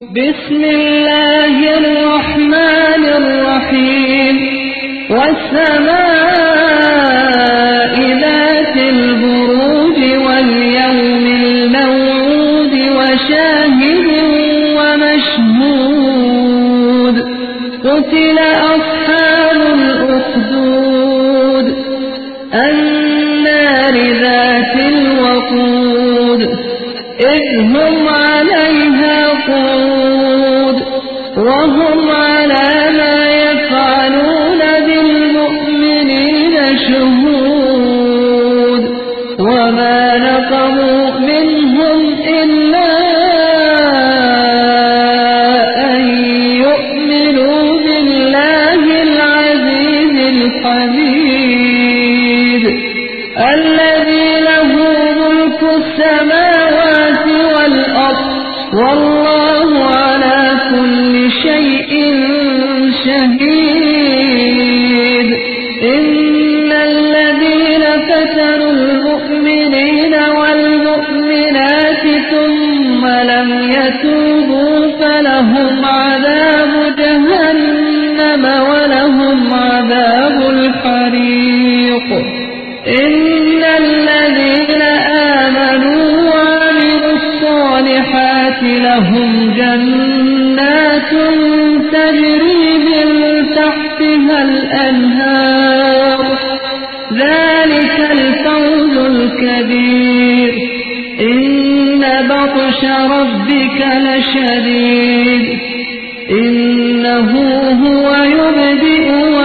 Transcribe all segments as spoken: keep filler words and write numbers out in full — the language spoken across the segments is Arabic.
بسم الله الرحمن الرحيم والسماء ذات البروج واليوم الموعود وشاهد ومشهود قتل أصحاب الأخدود النار ذات الوقود إذ هم عليها قعود وهم على ما يفعلون بالمؤمنين شهود وما نقموا منهم إلا أن يؤمنوا بالله العزيز الحميد الذي له ملك السماوات والأرض والله على كل شيء شهيد إن الذين فتنوا المؤمنين والمؤمنات ثم لم يتوبوا فلهم عذاب جهنم ولهم عذاب الحريق إن الذين آمنوا وعملوا الصالحات لهم جنات تجري من تحتها الأنهار ذلك الفوز الكبير إن بطش ربك لشديد إنه هو يبدئ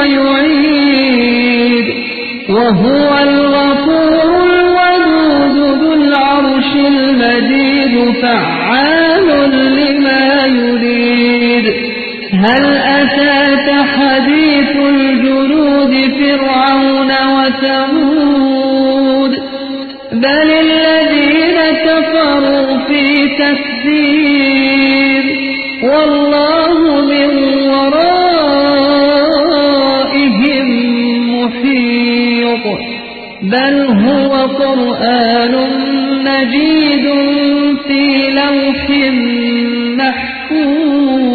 ويعيد وهو الغفور الودود ذو العرش المجيد فعال لما يريد هل أتاك حديث الجنود فرعون وثمود بل الذين كفروا في تكذيب والله من ورائهم محيط بل هو قرآن مجيد في لوح محفوظ